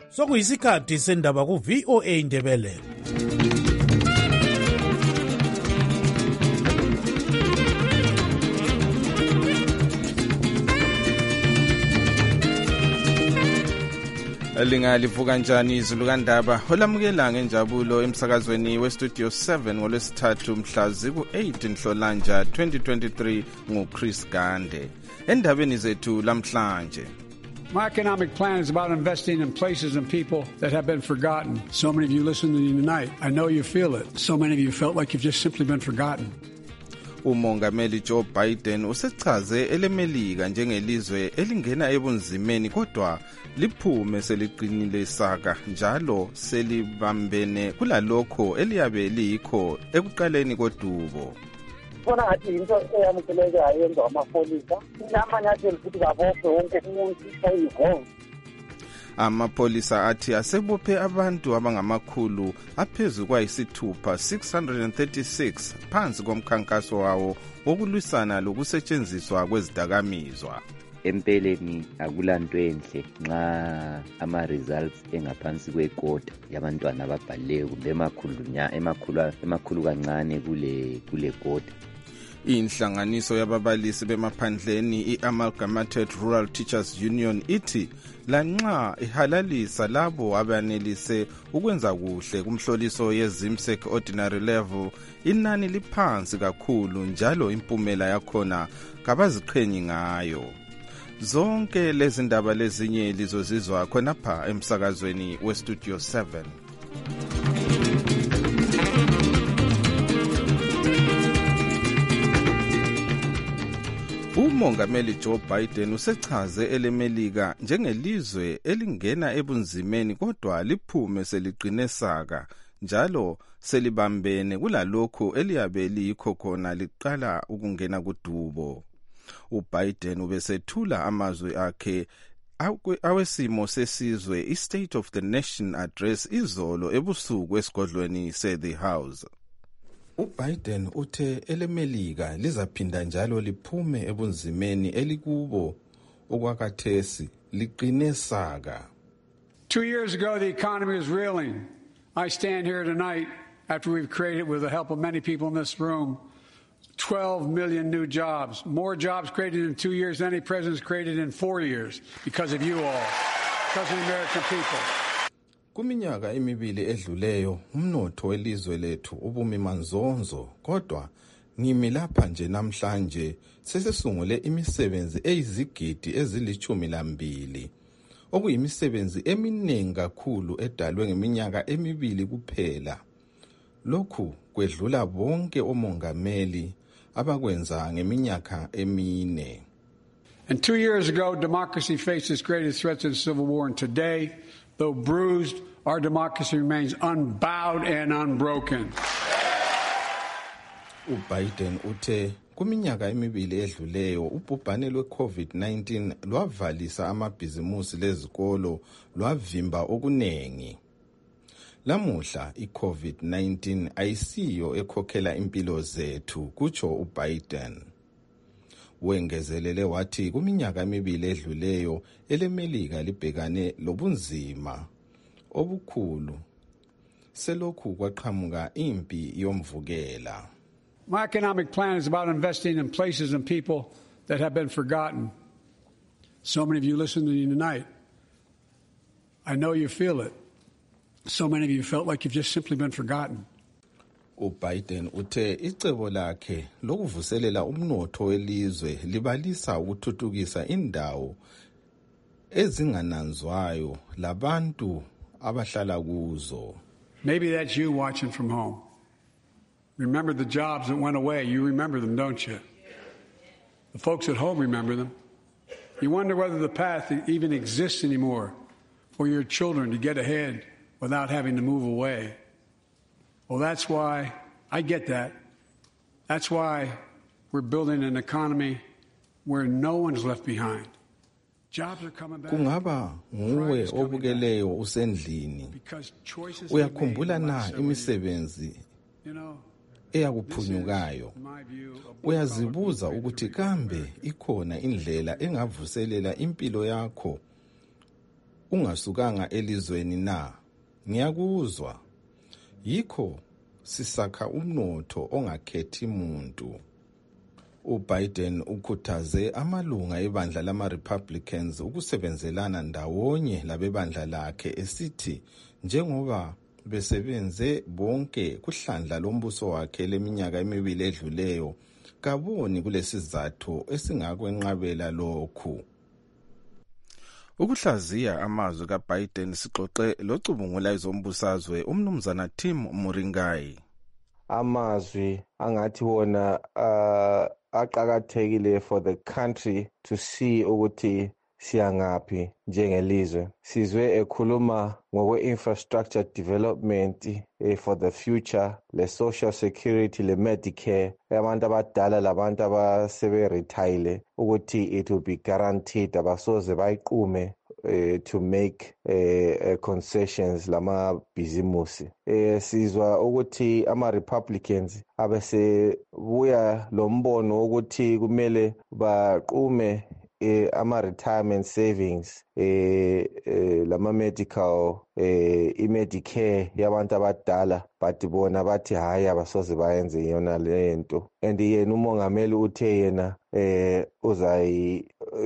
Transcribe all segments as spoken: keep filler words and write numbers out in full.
Sokuyisikhathi sendaba ku V O A Indebele. Lingalivuka njani izulu kandaba olamukela ngenjabulo emsakazweni we Studio seven ngolwesithathu mhla ziku-eight Nhlolanja twenty twenty-three nguChris Gande. Endabeni zethu lamhlanje. My economic plan is about investing in places and people that have been forgotten. So many of you listen to me tonight. I know you feel it. So many of you felt like you've just simply been forgotten. Umongameli Joe Biden usechaze elemelika njengelizwe elingena ebunzimeni kodwa liphume seliqinile isaka njalo selibambene kulalokho eliyabe liyikho ekuqaleni kodubo. Kona ngathi into eyamukelekayo yenza amapolisa namanyathelo futhi kabophe wonke umuntu sayingozi. Amapolisa athi asebophe abantu abangamakhulu aphezulu kwayisithupha six hundred thirty-six phansi komkhankaso wawo wokulwisana lokusetshenziswa kwezidakamizwa. Empeleni akulanto enhle nxa ama results engaphansi kwekota yabantwana ababhalileyo kumbe emakhulu nya emakhulu emakhulu kancane kule kule kota. Inhlanganiso yababalisi bemaphandleni i-Amalgamated Rural Teachers Union ithi lanxa ihalalisa labo abanelise ukwenza kuhle kumhloliso ye-ZIMSEC ordinary level, inani liphansi kakhulu njalo impumela yakhona kabaziqhenyi ngayo. Zonke lezi ndaba lezinye lizozizwa khonapha emsakazweni we Studio seven. Umongameli Joe Biden usechaze elemelika njengelizwe elingena ebunzimeni kodwa liphume seliqine saka njalo selibambene kulalokho eliyabe liyikho khona liqala ukungena kudubo. UBiden ubesethula amazwi akhe awesimo sesizwe i-State of the Nation address izolo ebusuku esigodlweni se-The House. UBiden uthe elemelika lizaphinda njalo liphume ebunzimeni elikubo okwakathesi liqine saka. Two years ago, the economy was reeling. I stand here tonight after we've created, with the help of many people in this room, twelve million new jobs. More jobs created in two years than any president's created in four years because of you all, because of the American people. Kuminyaka emibili edluleyo umnotho welizwe lethu ubumi manzonzo kodwa ngimi lapha nje namhlanje sesisungule imisebenzi eyizigidi ezilichumi lambili okuyimisebenzi eminingi kakhulu edalwe ngeminyaka emibili kuphela. Lokhu kwedlula bonke omongameli abakwenza ngeminyaka emine. And two years ago, democracy faced its greatest threat to the Civil War, and today, though bruised, our democracy remains unbowed and unbroken. UBiden uthe kuminyaka emibili edluleyo ubhubhane lwe-COVID nineteen lwavalisa amabhizimusi lezikolo lwavimba okunengi. Lamuhla i-COVID nineteen ayisiyo ekhokhela impilo zethu kutsho uBiden. Wengezelele wathi kuminyaka emibili edluleyo elemelika libhekane lobunzima obukhulu selokhu kwaqhamuka impi yomvukela. My economic plan is about investing in places and people that have been forgotten. So many of you listen to me tonight. I know you feel it. So many of you felt like you've just simply been forgotten. UBiden uthe icebo lakhe lokuvuselela umnotho welizwe libalisa ukuthuthukisa indawo ezingananzwayo labantu abahlala kuzo. Maybe that's you watching from home. Remember the jobs that went away. You remember them, don't you? The folks at home remember them. You wonder whether the path even exists anymore for your children to get ahead without having to move away. Well, that's why I get that. That's why we're building an economy where no one's left behind. Jobs are coming back. Kungaba nguwe obukeleyo usendlini. Uyakhumbula na imisebenzi eyakuphunyukayo. Uyazibuza ukuthi kambe ikhona indlela engavuselela impilo yakho ungasukanga elizweni na? Ngiyakuzwa. Yikho sisakha umnotho ongakhethi muntu. UBiden ukhuthaze amalunga ebandla lama-Republicans ukusebenzelana ndawonye labebandla lakhe esithi njengoba besebenze bonke kuhlandla lombuso wakhe leminyaka emibili edluleyo, kaboni kulesizathu esingakwenqabela lokhu. Ukuhlaziya amazwi kaBiden sixoxe locubungula ezombusazwe umnumzana Tim Muringai. Amazwi angathi wona uh, aqakathekile for the country to see ukuthi siyangaphi njengelizwe. Sizwe ekhuluma ngokwe-infrastructure development eh, for the future, le social security, le Medicare, abantu abadala labantu abasebe-retire ukuthi it will be guaranteed, abasoze bayiqume Uh, to make uh, uh, concessions lama bhizimusi. Uh, sizwa ukuthi ama-Republicans abesebuya lombono ukuthi kumele baqume uh, ama-retirement savings, uh, uh, lama-medical, uh, i-Medicare yabantu abadala, but bona bathi hayi abasoze bayenze yona lento. And yena umongameli uthe yena eh uzayi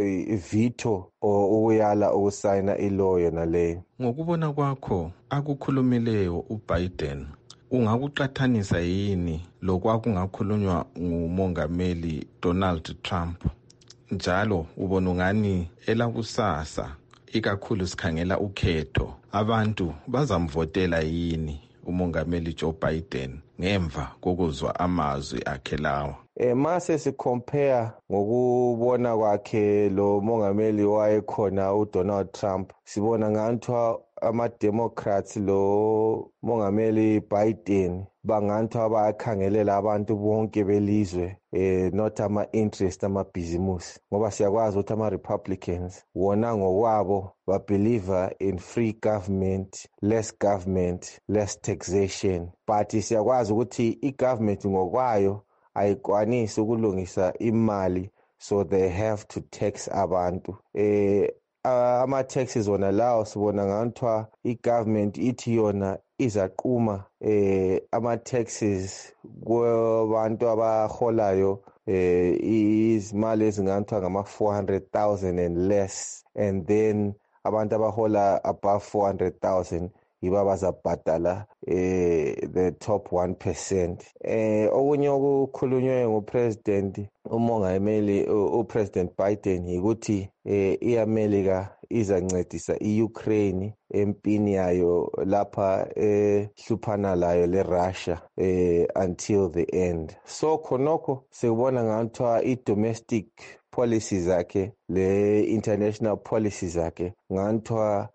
veto ukuyala ukusayina ilaw yona le. Ngokubona kwakho akukhulumileyo uBiden, ungakuqathanisa yini lokwakungakhulunywa ngumongameli Donald Trump? Njalo ubona ungani elakusasa ikakhulu sikhangela ukhetho, abantu bazamvotela yini umongameli Joe Biden ngemva kokuzwa amazwi akhe lawa? Eh mase si compare ngokubona kwakhe lo mongameli wayekhona uDonald Trump, sibona ngathi ama Democrats lo mongameli Biden bangathi abakhangelela abantu bonke belizwe, eh not ama interest ama business, ngoba siyakwazi ukuthi ama Republicans wona ngokwabo ba believer in free government, less government, less taxation, but siyakwazi ukuthi i government ngokwayo ayikwanisi ukulungisa imali, so they have to tax abantu. Eh ama taxes wona lawo sibona ngathwa i government ithi yona izaquma eh ama taxes kwabantu abaholayo eh izimali ezingathwa ngama four hundred thousand and less, and then abantu abahola above four hundred thousand yiba bazabhadala eh the top one percent. Eh okunye okukhulunywe ngupresident umongameli upresident Biden ukuthi eh iAmerica izancedisa iUkraine empini yayo lapha ehluphana layo leRussia eh until the end. So khonokho sekubona ngathwa idomestic policies zakhe le international policies zakhe ngathwa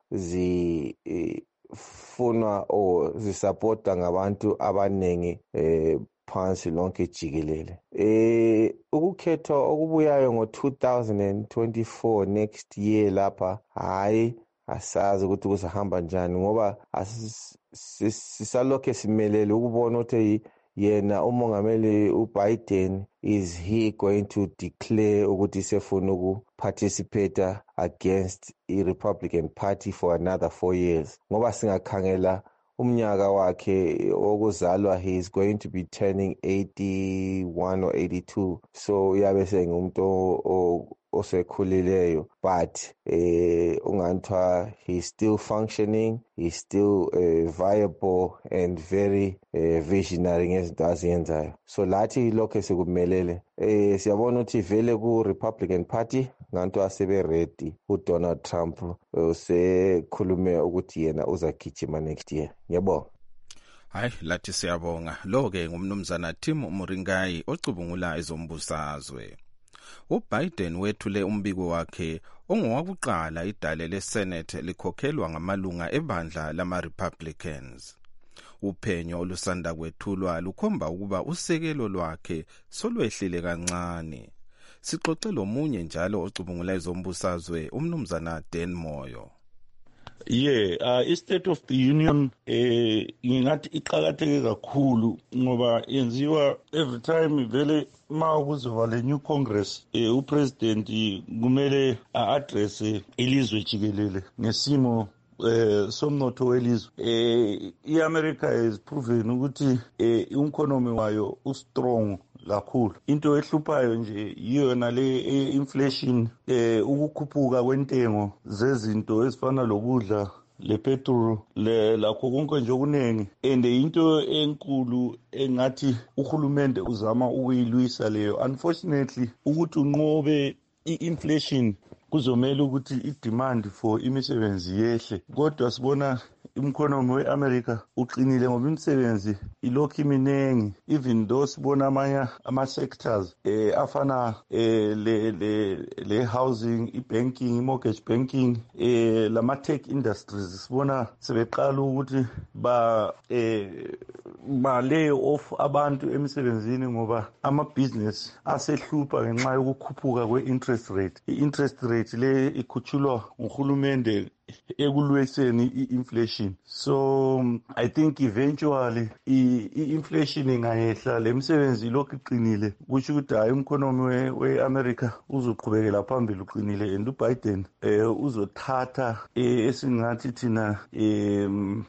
zi eh, funwa o zisupporta ngabantu abanengi eh phansi lonke jikelele. Eh ukukhethwa okubuyayo ngo two thousand twenty-four next year lapha hayi asazi ukuthi kuzahamba njani, ngoba sisalokhe simelele ukubona ukuthi yena umongameli uBiden is he going to declare ukuthi sefuna ukuparticipate against the Republican Party for another four years, ngoba singakhangela umnyaka wakhe okuzalwa he is going to be turning eighty-one or eighty-two, so uyabe sengumuntu osekhulileyo, but eh unganthwa he still functioning, he still uh, viable and very uh, visionary ngezinto aziyenzayo. So lathi lokho sekumelele eh siyabona ukuthi vele ku Republican Party nganto asebe ready uDonald Trump usekhulume ukuthi yena uzagijima next year. Ngiyabonga. Hayi lathi siyabonga. Lo ke ngumnumzana Tim Muringai ocubungula ezombusazwe. uBiden wethule umbiko wakhe ongowakuqala idale leSenate likhokhelwa ngamalunga ebandla lama-Republicans. Uphenyo olusanda kwethulwa lukhomba ukuba usekelo lwakhe solwehlile kancane. Sixoxe lomunye njalo ocubungula ezombusazwe umnumzana Dan Moyo. Yeah, uh, i-State of the Union eh ngingathi iqhakatheke kakhulu ngoba yenziwa every time vele ma kuzoba le new Congress eh upresident kumele a-address ilizwe jikelele ngesimo eh somnotho welizwe. eh iAmerica has proven ukuthi eh economy wayo ustrong kakhulu. Into ehluphayo nje yiyona le inflation, eh ukukhuphuka kwentengo zezinto ezifana lokudla, le petrol, le lakho konke nje okunengi, and into enkulu engathi uhulumende uzama ukuyilwisa leyo. Unfortunately ukuthi unqobe i-inflation kuzomela ukuthi i-demand for imisebenzi yehle, kodwa sibona umkhonomi we-America uqinile ngoba imisebenzi ilokhu iminengi, even though sibona amanye ama-sectors eh afana eh le le le housing, i-banking, i-mortgage banking, eh lama-tech industries sibona sebeqala ukuthi ba eh ba lay off abantu emisebenzini ngoba ama-business asehlupha ngenxa yokukhuphuka kwe-interest rate. I-interest rate le ikhutshulwa nguhulumende ekulwiseni i-inflation. So I think eventually i-inflation ingayehla, le misebenzi ilokhu iqinile, kusho ukuthi hayi umkhonomi we-America uzoqhubekela phambili uqinile, and uBiden eh uzothatha esingathi thina em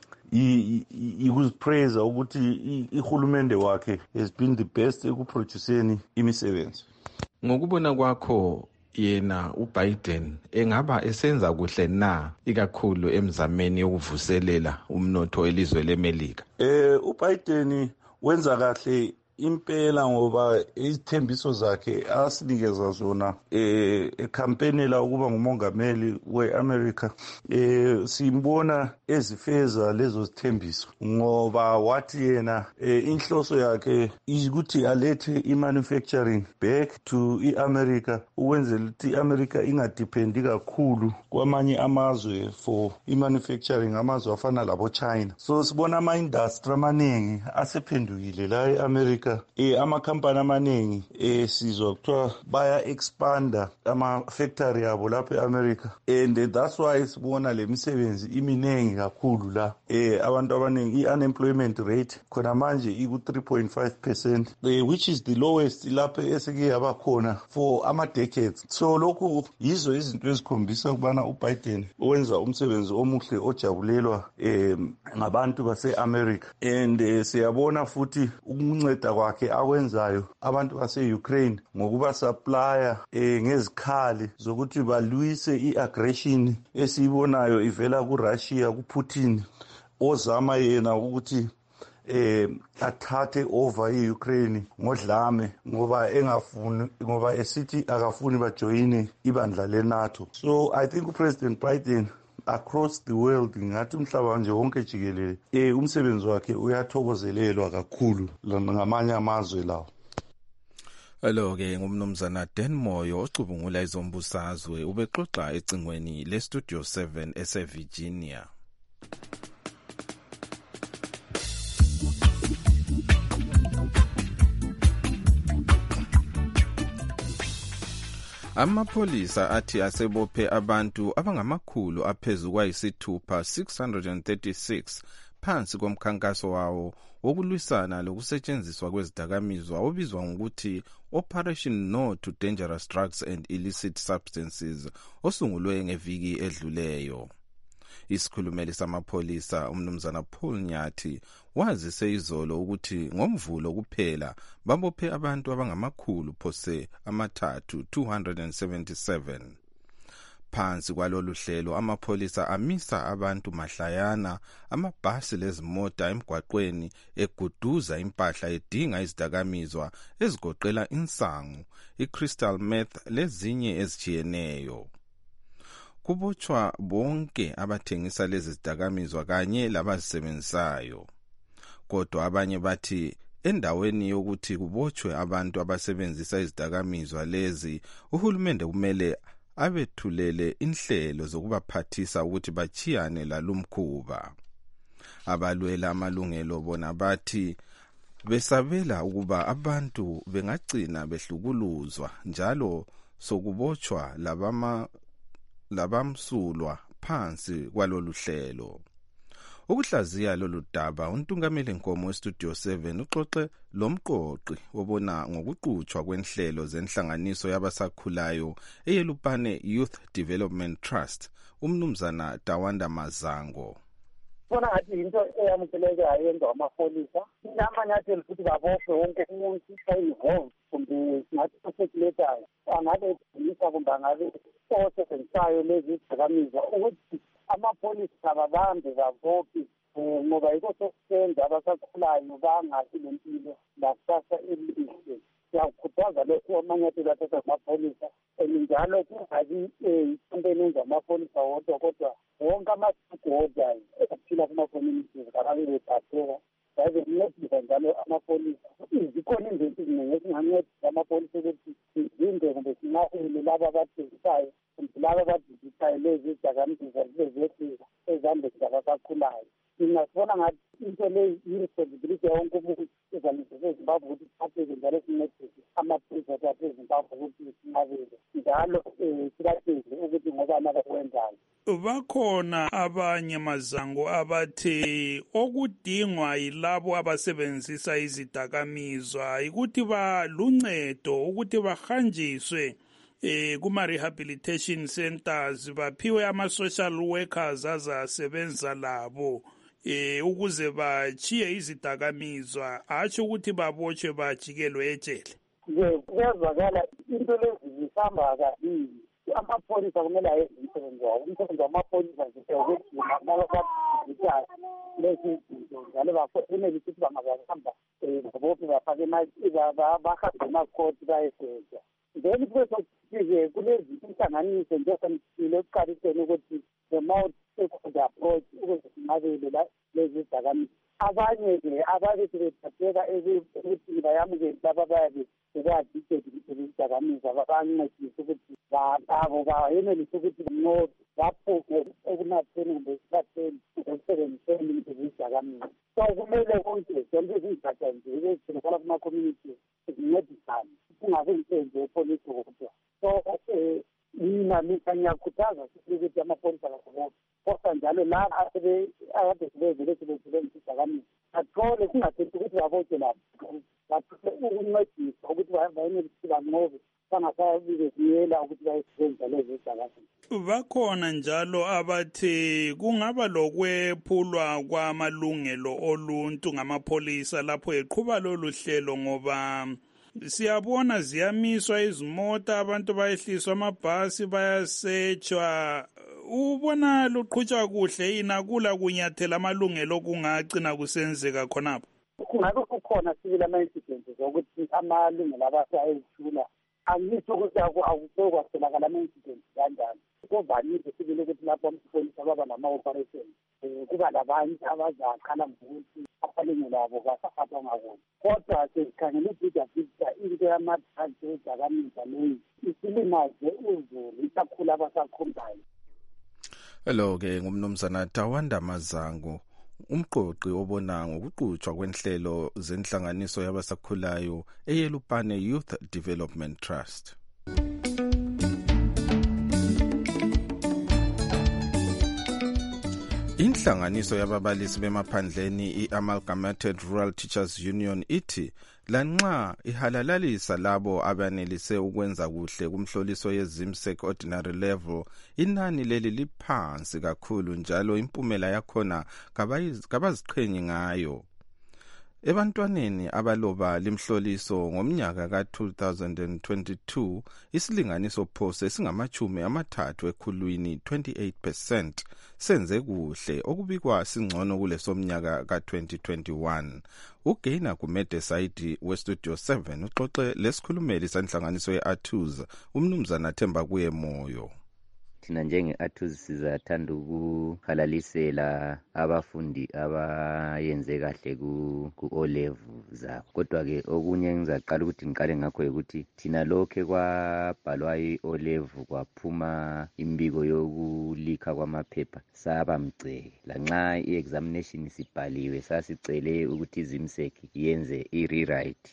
ikuzipraise ukuthi ihulumende wakhe has been the best ekuproduceni imisebenzi. Ngokubona kwakho yena uBiden engaba esenza kuhle na ikakhulu emzameni yokuvuselela umnotho elizwe leMelika? Eh uBiden wenza kahle impela ngoba izithembiso zakhe asinikeza zona eh campaign la ukuba ngumongameli weAmerica eh simbona ezifeza lezo zithembiso ngoba wathi yena eh, inhloso yakhe ukuthi alethe imanufacturing back to iAmerica ukwenzela ukuthi iAmerica ingadependi kakhulu kwamanye amazwe for imanufacturing, amazwe afana labo China. So sibona ama industry amaningi asephendukile la eAmerica. Eh amakhampani amaningi eh sizwa kuthiwa baya expanda ama factory yabo lapha eAmerica, and that's why sibona le misebenzi iminengi kakhulu la. Eh abantu abaningi i-unemployment rate khona manje iku three point five percent, eh, which is the lowest lapha eseke yaba khona for ama decades. So lokhu yizo izinto ezikhombisa ukubana uBiden wenza umsebenzi omuhle ojabulelwa eh ngabantu base-America, and eh, siyabona futhi ukunceda kwakhe akwenzayo abantu base-Ukraine ngokuba supplier eh ngezikhali zokuthi balwise i-aggression esiyibonayo ivela kuRussia, kuPutin ozama yena ukuthi eh athathe over iUkraine ngodlame ngoba engafuni ngoba esithi akafuni bajoyine ibandla leNATO. So I think uPresident Biden across the world ngathi umhlaba nje wonke jikelele eh umsebenzi wakhe uyathokozelelwa kakhulu ngamanye amazwe lawo. Hello ke ngumnumzana Dan Moyo ocubungula izombusazwe ubexoxa ecingweni le Studio seven eseVirginia. Amapolisa athi asebophe abantu abangamakhulu aphezulu kwayisithupha six hundred thirty-six phansi komkhankaso wawo wokulwisana lokusetshenziswa kwezidakamizwa obizwa ngokuthi Operation No to Dangerous Drugs and Illicit Substances osungulwe ngeviki edluleyo. Isikhulumeli samapholisa umnumzana Paul Nyathi wazise izolo ukuthi ngomvulo kuphela babophe abantu abangamakhulu phose amathathu two hundred seventy-seven. Phansi kwalolu hlelo amapholisa amisa abantu mahlayana amabhasi lezimota emgwaqweni eguduza impahla edinga izidakamizwa ezigoqela insangu, iCrystal meth lezinye ezijiyeneyo. Kubotshwa bonke abathengisa lezi zidakamizwa kanye labazisebenzisayo. Kodwa abanye bathi endaweni yokuthi kubotshwe abantu abasebenzisa izidakamizwa lezi, uhulumende kumele abethulele inhlelo zokubaphathisa ukuthi bachiyane lalumkhuba. Abalwela amalungelo bona bathi besabela ukuba abantu bengagcina behlukuluzwa njalo sokubotshwa labama labamsulwa ngaphansi kwalolu hlelo. Ukuhlaziya lolu daba untungameli Nkomo weStudio seven uxoxe lomqoqi obona ngokuqhutshwa kwenhlelo zenhlanganiso yabasakhulayo eYelupane Youth Development Trust umnumzana Tawanda Mazango. Bona ngathi into eyamukelekayo yenziwa amapolisa namanyathelo futhi babophe wonke umuntu oyi-involved kumbe singathi osekuletayo angabe eqinisa kumbe angabe osebenzisayo lezi zidakamizwa ukuthi amapolisa babambe babophe ngoba yiko sokusenza abasakhulayo bangathi lempilo lakusasa elihle. Siyakukhuthaza lokhu amanyathelo athathwa amapolisa njalo kungabi ikampeni enza amapolisa wodwa kodwa wonke ama-stakeholders aphila kuma-communities ababe bephatheka baze kuncedisa njalo amapolisa. Zikhona izinto eziningi ezingancedisa amapolisa ukuthi sizinde kumbe sinqabele laba abathengisayo kumbe laba abadiditayo lezi zidakamizwa zibe zehlika ezandleni zabasakhulayo. Singasibona ngathi into leyi yi-responsibility yawonke umuntu ezandleni zezimbabwe ukuthi siphatheke njalo sincedise amapolisa athathe ezimbabwe ukuthi sinqabele njalo sibatshele ukuthi ngoba nabakwenzayo. Bakhona abanye Mazango abathe okudingwa yilabo abasebenzisa izidakamizwa ukuthi baluncedo ukuthi bahanjiswe eh kuma rehabilitation centers baphiwe ama social workers azasebenza labo eh ukuze bachiye izidakamizwa atsho ukuthi babotshwe bajikelwe ejele. Kuyazwakala into lezi zihamba kabili. Amapolisa kumele ayenze umsebenzi wawo. Umsebenzi wamapolisa nje ukuthi nalokho lezi zinto njalo bafanele ukuthi bangabahamba babophe bafake bahambe emakhoti bayesenza. Then kube kulezi inhlanganiso njengoba ekuqaliseni ukuthi the mouth stakeholder approach ukuze sinqabele lezi zidakamizwa. Abanye-ke ababe sebephatheka ukuthi bayamukele laba bayabe bekwadicted ukuthi izidakamizwa babancedise ukuthi abo bayenelise ukuthi banqobe baphume ekunatheni kumbe esihlatheni ekusebenziseni into zidakamizwa. So kumele konke zonke izingatsha nje ezitholakala kuma-community zincedisane kungabi umsebenzi wepolisi kodwa. So mina mina ngiyakhuthaza ukuthi amapolisa akabophe kodwa njalo laba akade sebevele sebesebenzisa izidakamizwa athole kungathethi ukuthi babotshwe lapho bathole ukuncedisa ukuthi bayenelise banqobe bangasabibe ziyela ukuthi bayisebenzisa lezi zidakamizwa. Bakhona njalo abathe kungaba lokwephulwa kwamalungelo oluntu ngamapolisa lapho eqhuba lolu hlelo ngoba siyabona ziyamiswa izimota abantu bayehliswa amabhasi bayasetshwa. Ubona luqhutshwa kuhle yina kula kunyathela amalungelo okungagcina kusenzeka khonapho. Kungabe kukhona sibili ama-incidents zokuthi amalungelo abasayethula angisho ukuthi akusokwatholakala ama-incidents kanjani. Kuvamile sibili ukuthi lapho amapolisa baba nama-operations kuba labanye abazaqala ngokuthi amalungelo abo kasaphathwa ngakuhle. Kodwa sikhangela i-bigger picture into yama-drugs ezidakamizwa leyi isilimaze uzulu ikakhulu abasakhulayo. Hello-ke ngumnumzana Tawanda Mazango umqoqi obona ngokuqhutshwa kwenhlelo zenhlanganiso yabasakhulayo eYelupane Youth Development Trust. Inhlanganiso yababalisi bemaphandleni i-Amalgamated Rural Teachers Union ithi lanxa ihalalalisa labo abanelise ukwenza kuhle kumhloliso ye-Zimsek ordinary level inani leli liphansi kakhulu njalo impumela yakhona kabaziqhenyi ngayo. Ebantwaneni abaloba limhloliso ngomnyaka ka two thousand twenty-two isilinganiso phose esingamachumi amathathu ekhulwini twenty-eight percent senze kuhle okubikwa singcono kuleso mnyaka ka twenty twenty-one. Ugaina Kumede Saidi weStudio seven uxoxe lesikhulumeli sanhlanganiso ye-Athuz umnumzana Themba kuye moyo. Thina njenge-Athuz sizathanda ukuhalalisela abafundi abayenze kahle ku-O level zabo. Kodwa-ke okunye ngizaqala ukuthi ngiqale ngakho ukuthi thina lokhe kwabhalwa i-O level kwaphuma imbiko yokulikha kwamaphepha saba mgceke. Lanxa i-examination sibhaliwe sasicele ukuthi iZimsek yenze i-rewrite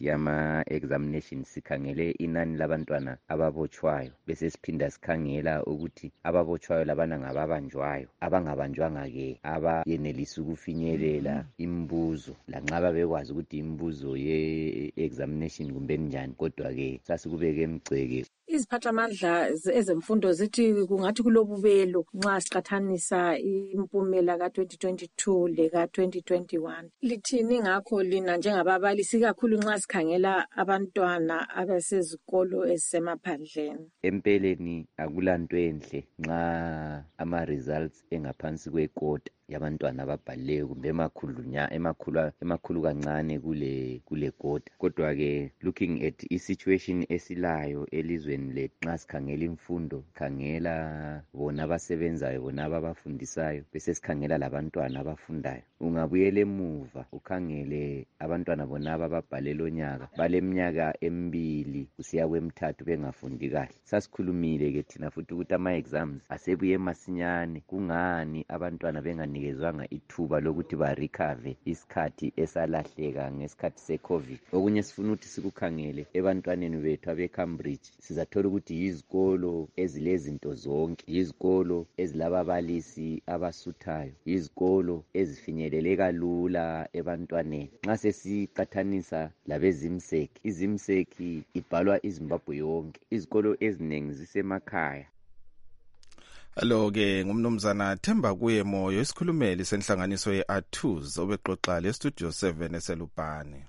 yama-examination sikhangele inani labantwana ababotshwayo bese siphinda sikhangela ukuthi ababotshwayo labana ngababanjwayo abangabanjwanga-ke abayenelisa ukufinyelela imibuzo lanxa babekwazi ukuthi imibuzo ye-examination kumbe njani, kodwa-ke sasikubeke emgceke. Iziphathamandla ezemfundo zithi kungathi kulobubelo nxa siqathanisa impumela ka twenty twenty-two leka twenty twenty-one. Lithini ngakho lina njengababalisi kakhulu nxa sikhangela abantwana abasezikolo ezisemaphandleni? Empeleni akulanto enhle nxa ama results engaphansi kwekota yabantwana ababhalileyo kumbe emakhulu nya emakhulu emakhulu kancane kule kule kota. Kodwa ke looking at i situation esilayo elizweni lethu, nxa sikhangela imfundo, khangela bona abasebenzayo, bona ababafundisayo, bese sikhangela labantwana abafundayo, ungabuyela emuva ukhangele abantwana bona abababhalela onyaka baleminyaka emibili kusiya kwemithathu bengafundi kahle. Sasikhulumile ke thina futhi ukuthi ama exams asebuye masinyane, kungani abantwana bengani nikezwanga ithuba lokuthi ba recover isikhathi esalahleka ngesikhathi se-COVID. Okunye sifuna ukuthi sikukhangele ebantwaneni bethu abe Cambridge, sizathola ukuthi yizikolo ezilezinto zonke, yizikolo ezilababalisi abasuthayo, yizikolo ezifinyeleleka lula ebantwaneni. Nxa sesiqathanisa labezimseki, izimseki ibhalwa iZimbabwe yonke, izikolo eziningi zisemakhaya. Alo-ke ngumnumzana Themba kuye Moyo, isikhulumeli senhlanganiso ye-Athuz obexoxa le Studio seven eselupane.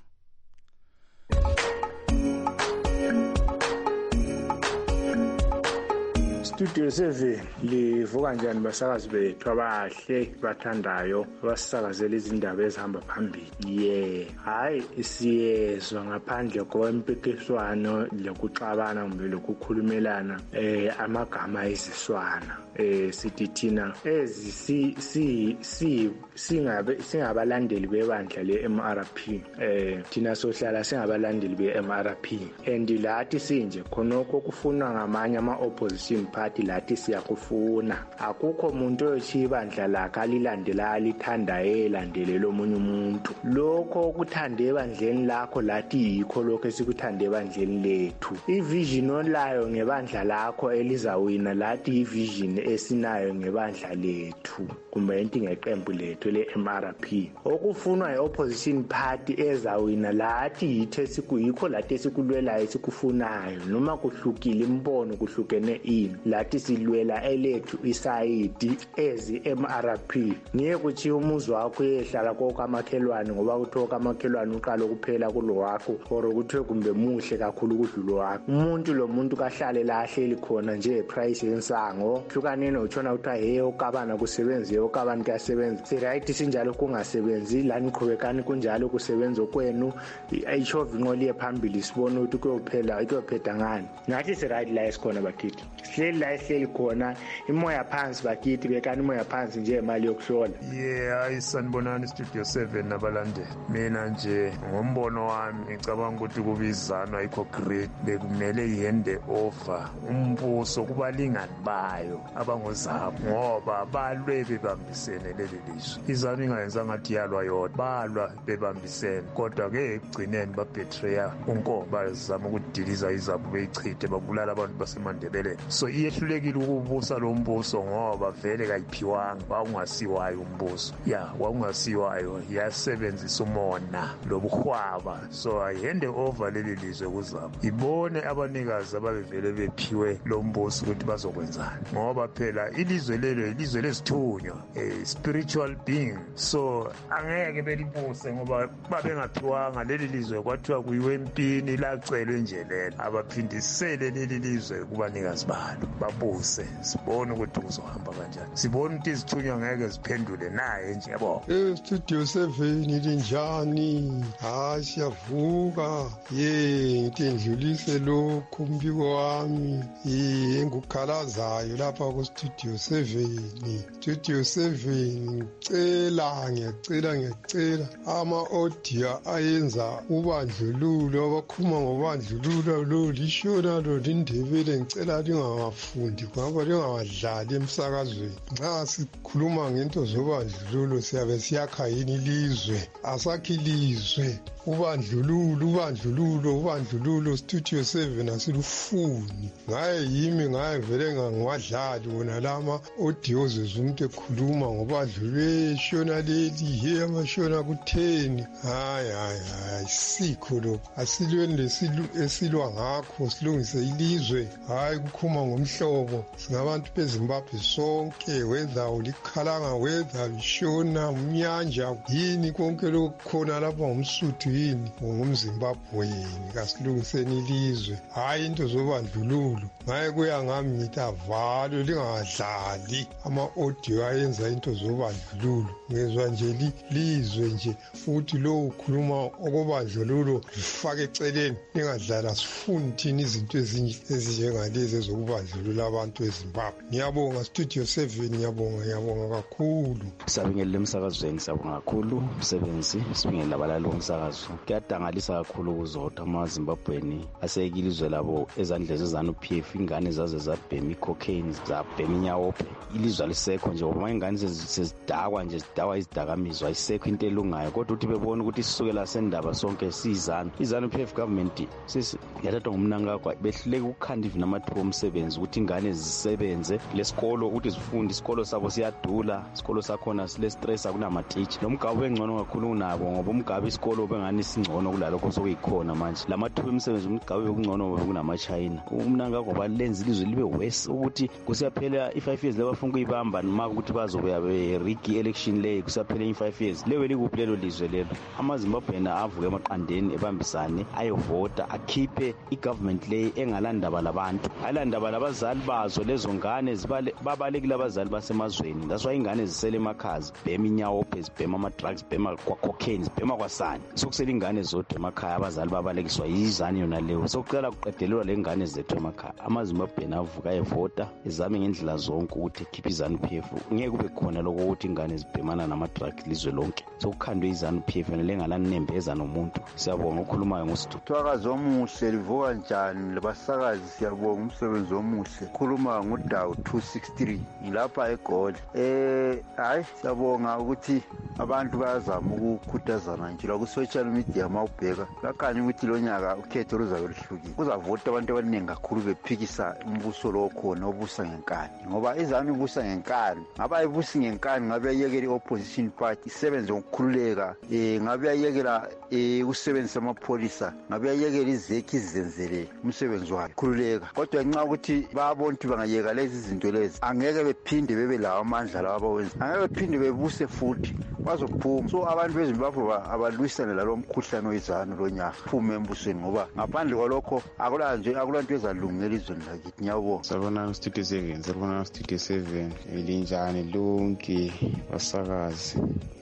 Studio seven livuka njani basakazi bethu abahle bathandayo abasakazela izindaba ezihamba phambili? Yeah, hayi siyezwa ngaphandle kwempikiswano lokuxabana kumbe lokukhulumelana eh amagama eziswana. Eh sithi thina ezi si si si singabe singabalandeli bebandla le-M R P, eh thina sohlala singabalandeli be-M R P, and lathi sinje khonokho kufunwa ngamanye ama opposition party lathi siyakufuna. Akukho umuntu oyithi ibandla lakhe alilandela alithanda elandele lomunye umuntu. Lokho kuthande ebandleni lakho lathi yikho lokho esikuthande ebandleni lethu. Ivision olayo ngebandla lakho elizawina lathi ivision esinayo ngebandla lethu kumbe into ngeqembu lethu le-M R P. Okufunwa yi-opposition party ezawina lathi yithe sikuyikho lathi esikulwelayo esikufunayo, noma kuhlukile imbono kuhlukene ini, lathi silwela elethu isayidi ezi M R P. Ngiye kuthi umuzi wakho ehlala kokamakhelwane ngoba kuthiwa kamakhelwane uqala ukuphela kulo wakho, or kuthiwe kumbe muhle kakhulu kudlulo wakho. Umuntu lo muntu kahlale lahleli khona nje price yensango, hlukanene utshona kuthiwa hey ukabana kusebenze ukabani kuyasebenza. Siright sinjalo kungasebenzi lani qhubekani kunjalo kusebenza kwenu, ayishovi inqoliye phambili sibona ukuthi kuyophela kuyophetha ngani. Nathi siright la esikhona bakithi, sihleli la esihleli khona imoya phansi bakithi, bekani imoya phansi nje imali yokuhlola. Yeah, hayi sanibonani Studio seven nabalandeli. Mina nje ngombono wami ngicabanga ukuthi kubizana ayikho great, bekumele ihande over umbuso kubalingani bayo abangozabo ngoba balwe bebambisene leli lizwe. Izanu ingayenza ngathi yalwa yodwa, balwa bebambisene, kodwa ke ekugcineni babetreya unkomba bazama ukudiliza izabo beyichithe babulala abantu basemandebeleni. So iyehlulekile ukubusa lo mbuso ngoba vele kayiphiwanga, wawungasiwayo umbuso. Ya wawungasiwayo, yasebenzisa umona lobuhwaba. So ayende over leli lizwe kuzabo, ibone abanikazi abavele bephiwe lo mbuso ukuthi bazokwenzani, ngoba phela ilizwe lelo ilizwe lesithunywa, a spiritual being. So angeke belibuse ngoba babengaphiwanga leli lizwe, kwathiwa kuyiwe empini lacelwe nje lelo, abaphindisele leli lizwe kubanikazi balo babuse, sibone ukuthi kuzohamba kanjani, sibone ukuthi izithunywa ngeke ziphendule naye nje yabo. Eh Studio seven linjani? Hayi siyavuka. Ye ngidlulise lokho umbiko wami engukhalazayo lapha ku Studio seven. Studio seven ngicela ngiyacela ngiyacela ama audio ayenza ubandlululo, abakhuluma ngobandlululo lo lishona lo lindebele, ngicela lingawafuni. lingafundi ngoba lingawadlali emsakazweni. Nxa sikhuluma ngento zobandlululo siyabe siyakha yini ilizwe, asakhi ilizwe. Ubandlululo, ubandlululo, ubandlululo, Studio seven asilufuni. Ngaye yimi ngaye vele ngangiwadlali wona lama audios umuntu ekhuluma ngobandlululo eshona leli he amashona kutheni. Hayi hayi hayi sikho lo. Asilweni lesilu esilwa ngakho silungise ilizwe. Hayi kukhuma ngomhlobo. Singabantu beZimbabwe sonke whether ulikhalanga whether lishona umnyanja yini konke lokukhona lapha ngomsuthu yini ngumzimbabweni kasilungiseni ilizwe. Hayi into zobandlululo ngaye kuya ngami ngithi avalo lingadlali ama-audio ayenza into zobandlululo. Ngezwa nje lizwe nje futhi lo ukhuluma okobandlululo lifake eceleni lingadlala. Sifuni thina izinto ezinjengalezi ezokubandlulula abantu eZimbabwe. Ngiyabonga Studio seven, ngiyabonga ngiyabonga kakhulu. Sabingelela emsakazweni, sabonga kakhulu umsebenzi, sibingelela abalali bomsakazo. Kuyadangalisa kakhulu ukuzotha amaZimbabweni asekile izwe labo ezandleni zeZANU-P F, ingane zaze zabhema i-cocaine zabhema inyawophe. Ilizwe alisekho nje ngoba ingane sezidakwa nje zidakwa izidakamizwa, ayisekho into elungayo. Kodwa uthi bebona ukuthi sisukela sendaba sonke sizanu iZANU-P F government yathathwa ngumnankagwa behluleka ukukhanda even amathuba omsebenzi ukuthi ingane zisebenze lesikolo ukuthi zifunde. Isikolo sabo siyadula, isikolo sakhona sile stress akunamatitsha. Lo mgaba engcono kakhulu unabo ngoba umgaba isikolo bengani singcono kulalokho sokuyikhona manje. Lamathuba omsebenzi umgaba ongcono kunamachina. Umnankagwa balenza ilizwe libe worse ukuthi kusiyaphela i-five years lebafuna ukuyibamba noma ukuthi bazobuya be-rigi election leyo kusiyaphela i-five years. Leyo likuphi lelo lizwe lelo? AmaZimbabwe avuke emaqandeni ebambisane ayovota akhiphe i-government leyo engalandaba labantu, ayilandaba labazali bazo lezo ngane babalekile abazali basemazweni. That's why ingane zisele emakhaya zibhema inyawophe, zibhema ama-drugs, zibhema kwa-cocaine, zibhema kwasani. Sokusele ingane zodwa emakhaya abazali babalekiswa yizani yona leyo. Sokucela kuqedelelwa le ngane zethu emakhaya. AmaZimbabwe avuka evota ezame ngendlela zonke ukuthi ekhiphe iZANU-P F. Ngeke kube khona lokho ukuthi ingane zibhemana nama-drugs lizwe lonke. Sokukhandwe iZANU-P F lengalanembeza nomuntu. Siyabonga okhulumayo ngosithu. Umsakazi omuhle livuka njani labasakazi, siyabonga umsebenzi omuhle. Khuluma ngoDawu two sixty-three ngilapha eGoli. Eh hayi siyabonga ukuthi abantu bayazama ukukhuthazana nje la ku social media mawubheka. Lakhanya ukuthi lo nyaka ukhetho luzabe luhlukile. Kuzavota abantu abaningi kakhulu bephikisa umbuso lo khona obusa ngenkani. Ngoba iZANU ibusa ngenkani. Ngaba ibusi ngenkani ngabe ayekela i-opposition party isebenze ngokukhululeka. Eh ngabe ayekela eh usebenzisa amapholisa, ngabe ayekela izekhi izenzele umsebenzi wakhe khululeka. Kodwa nxa ukuthi bayabona ukuthi bangayeka lezi zinto lezi angeke bephinde bebe lawo amandla lawo abawenza, angeke bephinde bebuse futhi bazophuma. So abantu beZimbabwe abalwisane lalo mkhuhlane weZANU lo nyaka phume embusweni ngoba ngaphandle kwalokho akula nje akulanto ezalungela izweni lakithi. Ngiyabonga. Sabona Studio seven, sabona Studio seven elinjani lonke basakazi.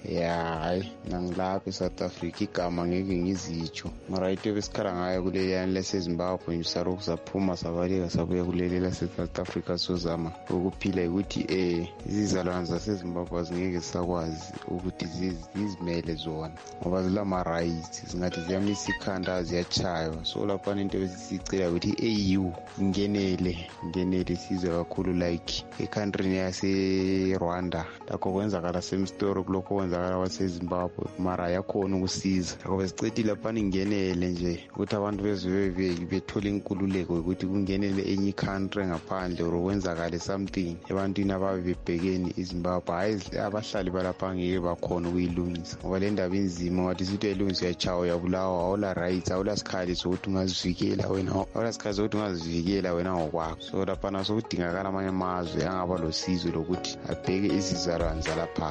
Ya hayi nangilapha eSouth Africa igama ngeke ngizitsho mara into besikhala ngayo kuleliyani laseZimbabwe ngisaro kusaphuma sabaleka sabuya kulelela South Africa sozama ukuphila ukuthi eh izizalwane zaseZimbabwe zingeke sakwazi ukuthi zizimele zona ngoba zilama rights zingathi ziyamisa ikhanda ziyachaywa. So lapha into besicela ukuthi A U ingenele ingenele size kakhulu like eCountry yase Rwanda lakho kwenzakala same story kuloko kwenza waseZimbabwe mara yakhona ukusiza. Akho besicedile lapha ingenele nje ukuthi abantu bezwe bethola inkululeko ukuthi kungenele enye country ngaphandle or kwenzakale something ebantwini ababe bebhekeni iZimbabwe. Hayi abahlali balapha ngeke bakhona ukuyilungisa ngoba le ndaba inzima wathi sithi elungisa yachawo yabulawa awula rights awula sikhali sokuthi ungazivikela wena awula sikhali sokuthi ungazivikela wena ngokwakho. So lapha naso kudingakala amanye amazwe angaba losizo lokuthi abheke izizalwane zalapha.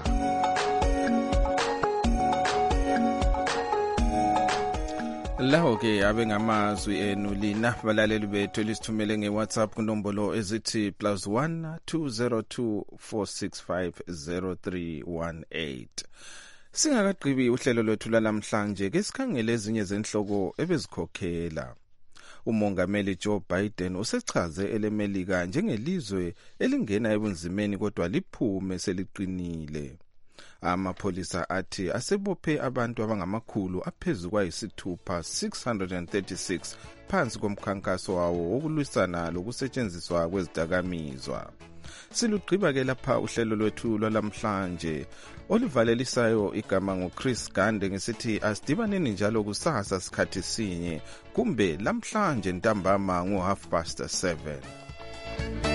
Laho ke abe ngamazwi enu lina balaleli bethu lisithumele ngeWhatsApp kunombolo ezithi plus one two zero two four six five zero three one eight. Singakagqibi uhlelo lwethu lalamhlanje ke sikhangele ezinye zenhloko ebezikhokhela. Umongameli Joe Biden usechaze elemelika njengelizwe elingena ebunzimeni kodwa liphume seliqinile. Amapholisa athi asebophe abantu abangamakhulu aphezu kwayisithupha six hundred thirty-six phansi komkhankaso wawo wokulwisana lokusetshenziswa kwezidakamizwa. Silugqiba ke lapha uhlelo lwethu lwalamhlanje olivalelisayo igama nguChris Gande ngesithi asidibaneni njalo kusasa sikhathi sinye kumbe lamhlanje ntambama ngo half past seven.